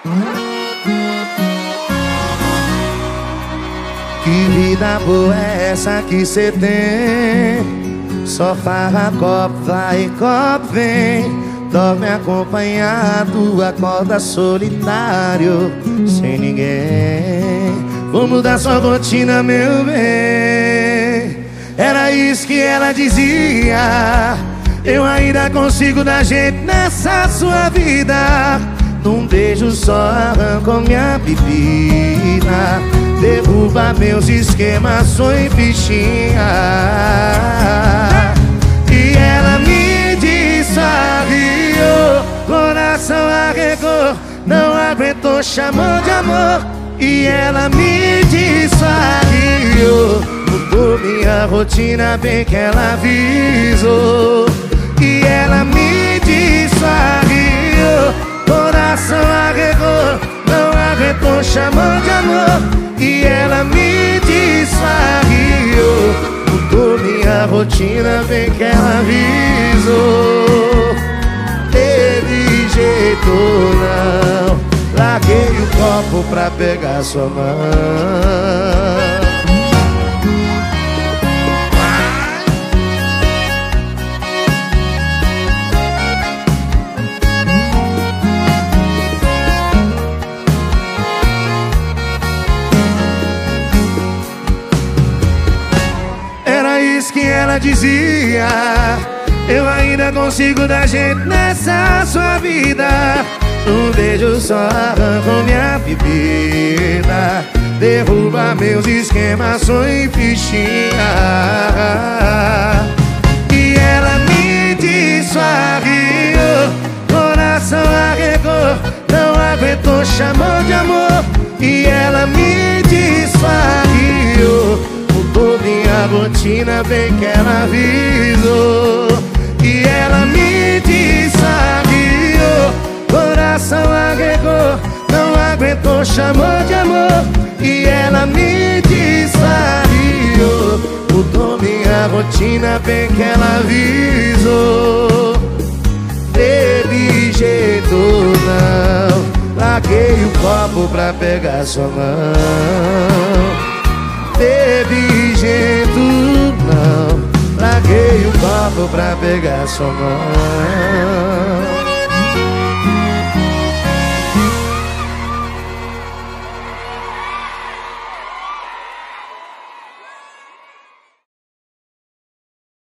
Que vida boa é essa que cê tem? Só farra, copo vai, copo vem. Dorme acompanhado, acorda solitário, sem ninguém. Vou mudar sua rotina, meu bem. Era isso que ela dizia. Eu ainda consigo dar jeito nessa sua vida. Num beijo só arranco minha bebida. Derruba meus esquemas, sou em fichinha. E ela me desarriou, coração arregou, não aguentou, chamou de amor. E ela me desarriou, mudou minha rotina, bem que ela avisou. E ela me desarriou, coração arregou, não aguentou, chamou de amor. E ela me desarriou, mudou minha rotina, bem que ela avisou. Teve jeito não, larguei o copo pra pegar sua mão. Que ela dizia, eu ainda consigo dar jeito nessa sua vida. Um beijo só arranco minha bebida. Derruba meus esquemas, sou em fichinha. E ela me desarriou, coração arregou, não aguentou, chamou de amor. E ela me desarriou, mudou minha rotina, bem que ela avisou. E ela me desarriou, coração arregou, não aguentou, chamou de amor. E ela me desarriou, mudou minha rotina, bem que ela avisou. Teve jeito não, larguei o copo pra pegar sua mão. Teve jeito não, larguei o copo pra pegar sua mão.